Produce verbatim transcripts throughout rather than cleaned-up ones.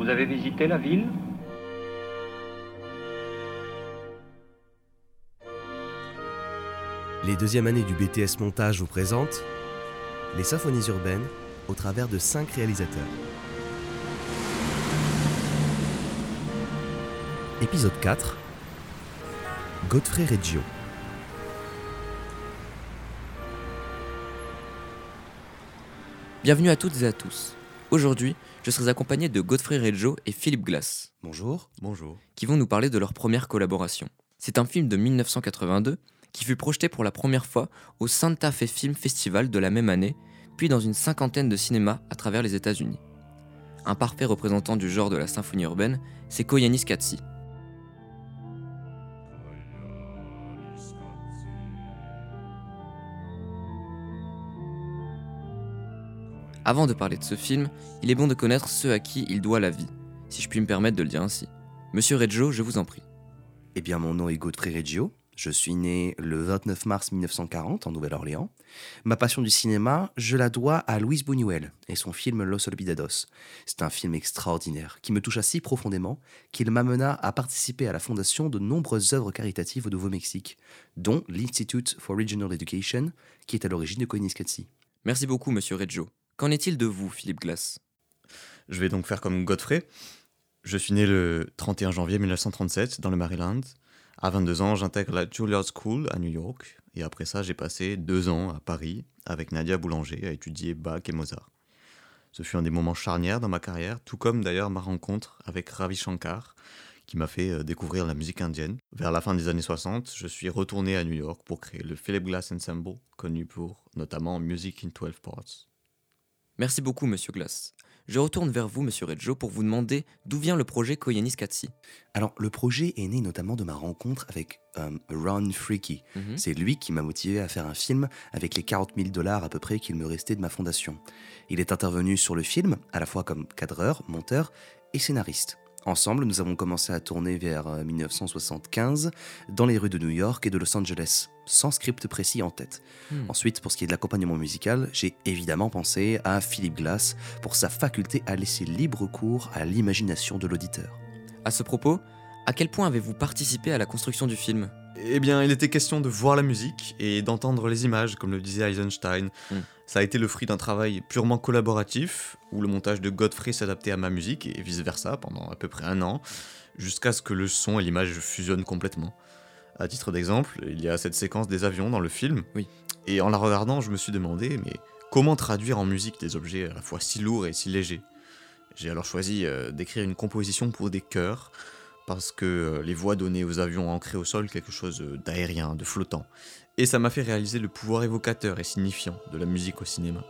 Vous avez visité la ville? Les deuxièmes années du B T S Montage vous présentent les symphonies urbaines au travers de cinq réalisateurs. Épisode quatre. Godfrey Reggio. Bienvenue à toutes et à tous. Aujourd'hui, je serai accompagné de Godfrey Reggio et Philip Glass. Bonjour. Bonjour. Qui vont nous parler de leur première collaboration. C'est un film de dix-neuf cent quatre-vingt-deux qui fut projeté pour la première fois au Santa Fe Film Festival de la même année, puis dans une cinquantaine de cinémas à travers les États-Unis. Un parfait représentant du genre de la symphonie urbaine, c'est Koyaanis Katsi. Avant de parler de ce film, il est bon de connaître ceux à qui il doit la vie, si je puis me permettre de le dire ainsi. Monsieur Reggio, je vous en prie. Eh bien, mon nom est Godfrey Reggio. Je suis né le vingt-neuf mars mille neuf cent quarante en Nouvelle-Orléans. Ma passion du cinéma, je la dois à Luis Buñuel et son film Los Olvidados. C'est un film extraordinaire qui me toucha si profondément qu'il m'amena à participer à la fondation de nombreuses œuvres caritatives au Nouveau-Mexique, dont l'Institute for Regional Education, qui est à l'origine de Koyaanis Katsi. Merci beaucoup, monsieur Reggio. Qu'en est-il de vous, Philip Glass? Je vais donc faire comme Godfrey. Je suis né le trente et un janvier mille neuf cent trente-sept dans le Maryland. À vingt-deux ans, j'intègre la Juilliard School à New York. Et après ça, j'ai passé deux ans à Paris avec Nadia Boulanger à étudier Bach et Mozart. Ce fut un des moments charnières dans ma carrière, tout comme d'ailleurs ma rencontre avec Ravi Shankar, qui m'a fait découvrir la musique indienne. Vers la fin des années soixante, je suis retourné à New York pour créer le Philip Glass Ensemble, connu pour notamment Music in twelve parts. Merci beaucoup, monsieur Glass. Je retourne vers vous, monsieur Reggio, pour vous demander d'où vient le projet Koyaanis Katsi. Alors, le projet est né notamment de ma rencontre avec euh, Ron Freaky. Mm-hmm. C'est lui qui m'a motivé à faire un film avec les quarante mille dollars à peu près qu'il me restait de ma fondation. Il est intervenu sur le film, à la fois comme cadreur, monteur et scénariste. Ensemble, nous avons commencé à tourner vers euh, dix-neuf cent soixante-quinze dans les rues de New York et de Los Angeles, sans script précis en tête. Mm. Ensuite, pour ce qui est de l'accompagnement musical, j'ai évidemment pensé à Philip Glass pour sa faculté à laisser libre cours à l'imagination de l'auditeur. À ce propos, à quel point avez-vous participé à la construction du film? Eh bien, il était question de voir la musique et d'entendre les images, comme le disait Eisenstein. Mm. Ça a été le fruit d'un travail purement collaboratif, où le montage de Godfrey s'adaptait à ma musique et vice-versa pendant à peu près un an, jusqu'à ce que le son et l'image fusionnent complètement. À titre d'exemple, il y a cette séquence des avions dans le film, Oui. Et en la regardant, je me suis demandé, mais comment traduire en musique des objets à la fois si lourds et si légers? J'ai alors choisi euh, d'écrire une composition pour des chœurs, parce que euh, les voix donnaient aux avions ancrés au sol quelque chose d'aérien, de flottant. Et ça m'a fait réaliser le pouvoir évocateur et signifiant de la musique au cinéma.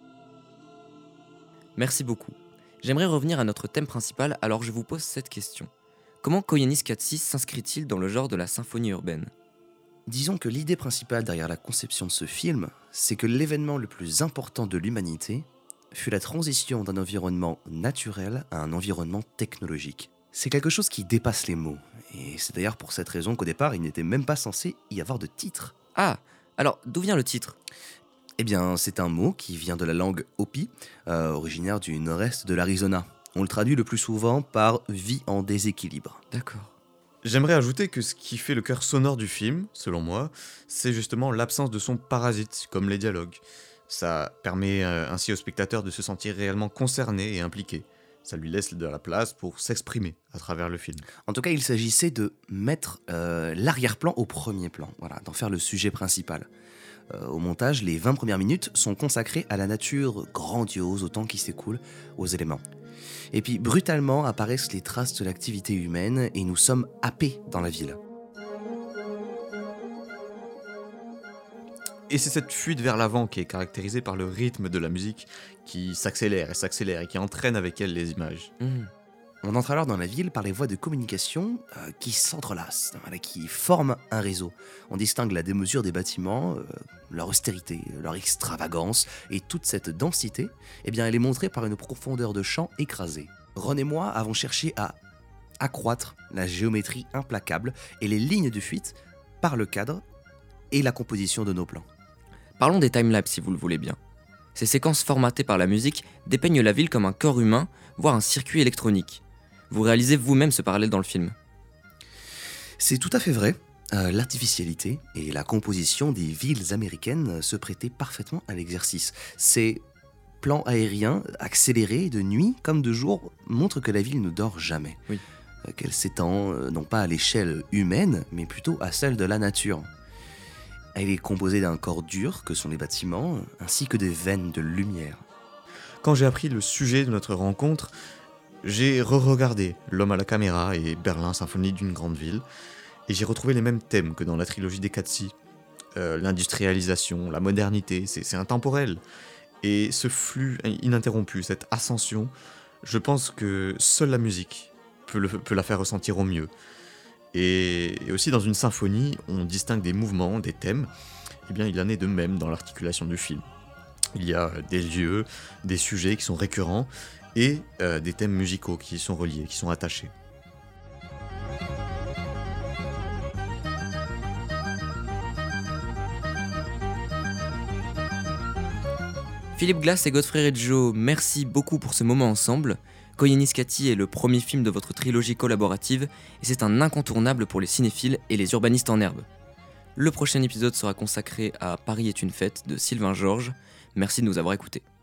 Merci beaucoup. J'aimerais revenir à notre thème principal, alors je vous pose cette question. Comment Koyaanis Katsi s'inscrit-il dans le genre de la symphonie urbaine? Disons que l'idée principale derrière la conception de ce film, c'est que l'événement le plus important de l'humanité fut la transition d'un environnement naturel à un environnement technologique. C'est quelque chose qui dépasse les mots, et c'est d'ailleurs pour cette raison qu'au départ, il n'était même pas censé y avoir de titre. Ah, alors d'où vient le titre? Eh bien, c'est un mot qui vient de la langue Hopi, euh, originaire du nord-est de l'Arizona. On le traduit le plus souvent par « vie en déséquilibre ». D'accord. J'aimerais ajouter que ce qui fait le cœur sonore du film, selon moi, c'est justement l'absence de son parasite, comme les dialogues. Ça permet euh, ainsi au spectateur de se sentir réellement concerné et impliqué. Ça lui laisse de la place pour s'exprimer à travers le film. En tout cas, il s'agissait de mettre euh, l'arrière-plan au premier plan, voilà, d'en faire le sujet principal. Euh, au montage, les vingt premières minutes sont consacrées à la nature grandiose, au temps qui s'écoule, aux éléments. Et puis, brutalement, apparaissent les traces de l'activité humaine et nous sommes happés dans la ville. Et c'est cette fuite vers l'avant qui est caractérisée par le rythme de la musique qui s'accélère et s'accélère et qui entraîne avec elle les images. Mmh. On entre alors dans la ville par les voies de communication euh, qui s'entrelacent, voilà, qui forment un réseau. On distingue la démesure des bâtiments, euh, leur austérité, leur extravagance, et toute cette densité, eh bien, elle est montrée par une profondeur de champ écrasée. Ron et moi avons cherché à accroître la géométrie implacable et les lignes de fuite par le cadre et la composition de nos plans. Parlons des timelapses si vous le voulez bien. Ces séquences formatées par la musique dépeignent la ville comme un corps humain, voire un circuit électronique. Vous réalisez vous-même ce parallèle dans le film. C'est tout à fait vrai. Euh, l'artificialité et la composition des villes américaines se prêtaient parfaitement à l'exercice. Ces plans aériens accélérés de nuit comme de jour montrent que la ville ne dort jamais. Oui. Euh, qu'elle s'étend euh, non pas à l'échelle humaine, mais plutôt à celle de la nature. Elle est composée d'un corps dur que sont les bâtiments, ainsi que des veines de lumière. Quand j'ai appris le sujet de notre rencontre, j'ai re-regardé L'homme à la caméra et Berlin, symphonie d'une grande ville, et j'ai retrouvé les mêmes thèmes que dans la trilogie des Qatsi. Euh, l'industrialisation, la modernité, c'est, c'est intemporel. Et ce flux ininterrompu, cette ascension, je pense que seule la musique peut, le, peut la faire ressentir au mieux. Et, et aussi dans une symphonie, on distingue des mouvements, des thèmes, et bien il en est de même dans l'articulation du film. Il y a des lieux, des sujets qui sont récurrents, et euh, des thèmes musicaux qui y sont reliés, qui sont attachés. Philippe Glass et Godfrey Reggio, merci beaucoup pour ce moment ensemble. Koyaanisqatsi est le premier film de votre trilogie collaborative et c'est un incontournable pour les cinéphiles et les urbanistes en herbe. Le prochain épisode sera consacré à Paris est une fête de Sylvain Georges. Merci de nous avoir écoutés.